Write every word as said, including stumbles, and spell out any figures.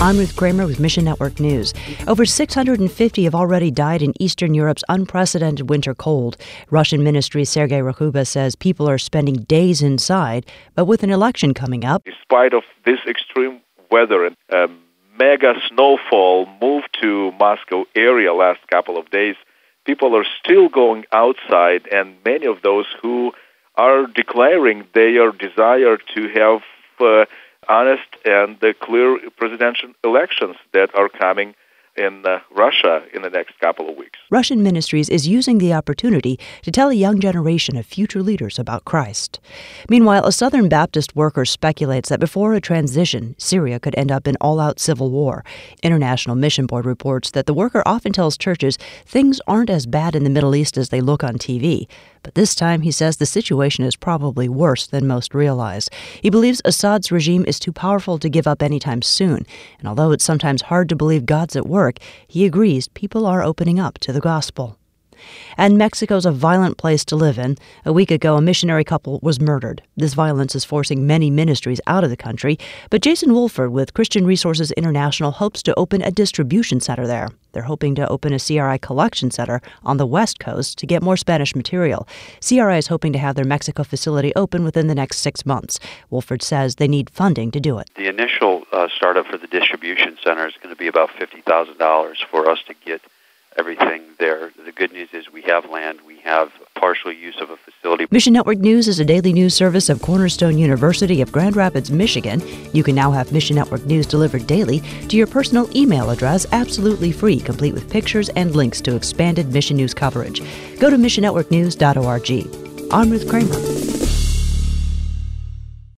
I'm Ruth Kramer with Mission Network News. Over six hundred fifty have already died in Eastern Europe's unprecedented winter cold. Russian Ministry Sergei Rakhuba says people are spending days inside, but with an election coming up. In spite of this extreme weather and a mega snowfall moved to Moscow area last couple of days, people are still going outside, and many of those who are declaring their desire to have uh, honest and uh, clear presidential elections that are coming in uh, Russia in the next couple of weeks. Russian Ministries is using the opportunity to tell a young generation of future leaders about Christ. Meanwhile, a Southern Baptist worker speculates that before a transition, Syria could end up in all-out civil war. International Mission Board reports that the worker often tells churches things aren't as bad in the Middle East as they look on T V. But this time, he says the situation is probably worse than most realize. He believes Assad's regime is too powerful to give up anytime soon. And although it's sometimes hard to believe God's at work, he agrees people are opening up to the gospel. And Mexico's a violent place to live in. A week ago, a missionary couple was murdered. This violence is forcing many ministries out of the country. But Jason Wolford with Christian Resources International hopes to open a distribution center there. They're hoping to open a C R I collection center on the West Coast to get more Spanish material. C R I is hoping to have their Mexico facility open within the next six months. Wolford says they need funding to do it. The initial uh, startup for the distribution center is going to be about fifty thousand dollars for us to get everything there. The good news is we have land, we have partial use of a facility. Mission Network News is a daily news service of Cornerstone University of Grand Rapids, Michigan. You can now have Mission Network News delivered daily to your personal email address, absolutely free, complete with pictures and links to expanded Mission News coverage. Go to mission network news dot org. I'm Ruth Kramer.